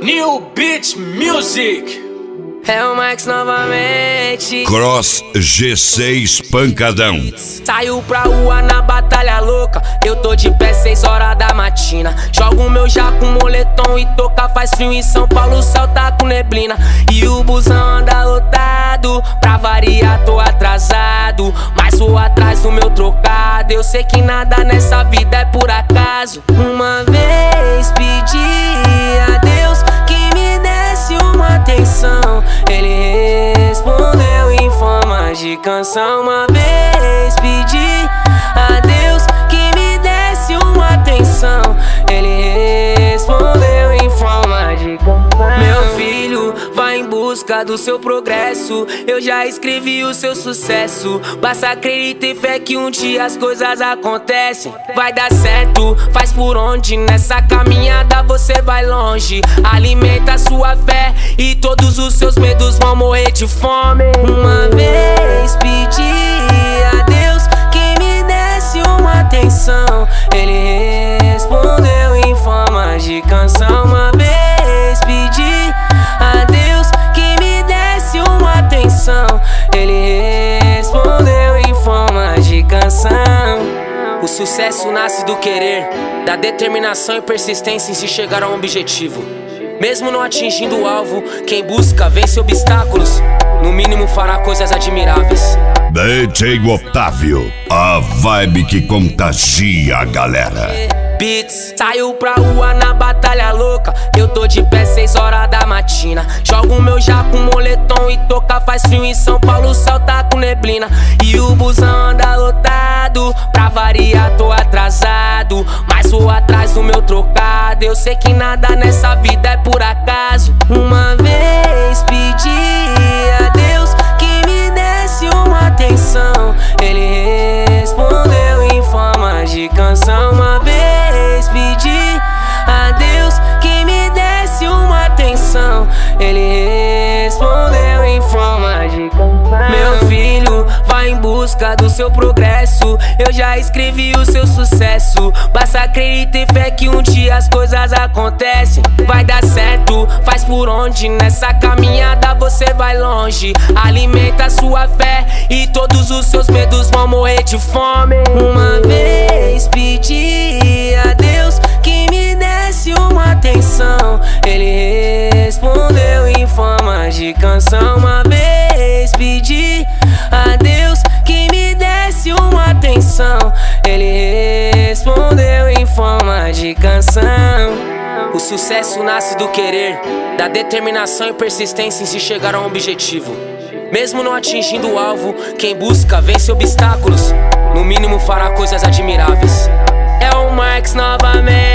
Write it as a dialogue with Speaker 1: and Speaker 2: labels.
Speaker 1: New Beat Music.
Speaker 2: É o Max novamente.
Speaker 3: Cross G6 Pancadão.
Speaker 2: Saiu pra rua na batalha louca. Eu tô de pé 6 horas da matina. Jogo meu jaco, moletom e toca. Faz frio em São Paulo, o céu tá com neblina. E o busão anda lotado. Pra variar tô atrasado, mas vou atrás do meu trocado. Eu sei que nada nessa vida é por acaso. Uma vez pedi a Deus que me desse uma atenção. Ele respondeu em forma de canção. Uma vez pedi a Deus que me desse uma atenção. Ele respondeu em forma de canção. Meu filho, vai em busca do seu progresso. Eu já escrevi o seu sucesso. Basta acreditar e fé que um dia as coisas acontecem. Vai dar certo, faz por onde. Nessa caminhada você vai longe. Alimenta a sua fé e todos os seus medos vão morrer de fome. Uma vez pedi a Deus que me desse uma atenção. Ele respondeu em forma de canção. Uma vez pedi a Deus que me desse uma atenção. Ele respondeu em forma de canção. O sucesso nasce do querer, da determinação e persistência em se chegar a um objetivo. Mesmo não atingindo o alvo, quem busca vence obstáculos. No mínimo fará coisas admiráveis.
Speaker 3: DJ Otávio, a vibe que contagia a galera.
Speaker 2: Beats, saiu pra rua na batalha louca. Eu tô de pé 6 horas da matina. Jogo meu jaco, moletom e toca. Faz frio em São Paulo, o céu tá com neblina. E o busão anda lotado. Pra variar tô atrasado, mas vou atrás do meu trocado. Eu sei que nada nessa vida é por acaso. Uma vez pedi a Deus que me desse uma atenção. Ele respondeu em forma de canção. Uma vez pedi a Deus que me desse uma atenção. Ele respondeu em forma de canção. Meu filho, vai em busca do seu progresso. Eu já escrevi o seu sucesso. Basta acreditar e fé que um dia as coisas acontecem. Vai dar certo, faz por onde. Nessa caminhada você vai longe. Alimenta a sua fé e todos os seus medos vão morrer de fome. Uma vez pedi a Deus que me desse uma atenção. Ele respondeu em forma de canção. Uma vez pedi a Deus que me desse uma atenção. Ele respondeu em forma de canção. O sucesso nasce do querer, da determinação e persistência em se chegar a um objetivo. Mesmo não atingindo o alvo, quem busca vence obstáculos. No mínimo fará coisas admiráveis. É o Max novamente.